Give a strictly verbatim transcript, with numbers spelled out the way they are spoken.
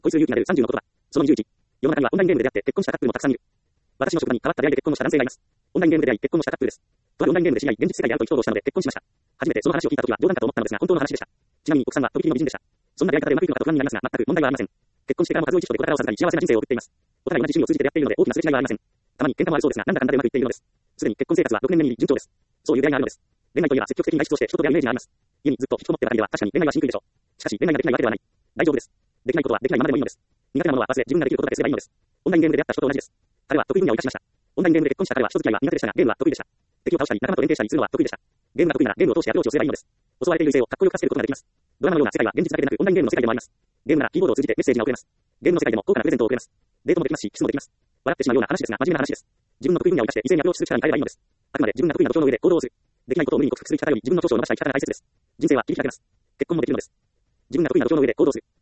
恋する勇気が出るさんじゅうの言葉。そのにじゅういち。世の中にはオンラインゲームで出会って結婚したカップルもたくさんいる。私の職場に変わった出会いで結婚した男性がいます。オンラインゲームで出会い結婚をしたカップルです。とあるオンラインゲームで知り合い、現実世界で会うと意気投合したので結婚しました。初めてその話を聞いたときは冗談かと思ったのですが、本当の話でした。ちなみに奥さんはとびきりの美人でした。そんな出会い方でうまくいくのかと不安になりますが、全く問題はありません。結婚してからも数を一とでこれからを授かり幸せな人生を送っています。お互い同じ趣味を通じて出会っているので大きなすれ違いはありません。たまに喧嘩もあるそうですが、なんだかんだでうまくいっているのです。すでに結婚生活はろくねんめに順調です。そういう出会いがあるのです。恋愛といえば積極的に外出をして人と出会うイメージがあります。家にずっと引きこもってばかりでは確かに恋愛はしにくいでしょう。しかし恋愛ができないわけではない。大丈夫です。できないことはできないままでもいいのです。苦手なものは忘れ自分ができることだけすればいいのです。オンラインゲームで出会った人と同じです。彼は得意分野を生かしました。オンラインゲームで結婚した彼は人付き合いは苦手でしたが、ゲームは得意でした。敵を倒したり仲間と連携したりするのは得意でした。ゲームが得意ならゲームを通してアプローチをすればいいのです。襲われている異性をかっこよく助けることができます。ドラマのような世界は現実だけでなくオンラインゲームの世界でもあります。ゲームならキーボードを通じてメッセージが送れます。ゲームの世界でも高価なプレゼントを送れます。デートもできますし、キスもできます。笑ってしまうような話ですが、真面目な話です。自分の得意分野を生かして異性にアプローチする力に変えればいいのです。あくまで自分が得意な土俵の上で行動をする。できないことを無理に克服する生き方より自分の長所を伸ばした生き方が大切です。人生は切り開けます。結婚もできるのです。自分が得意な土俵の上で行動する。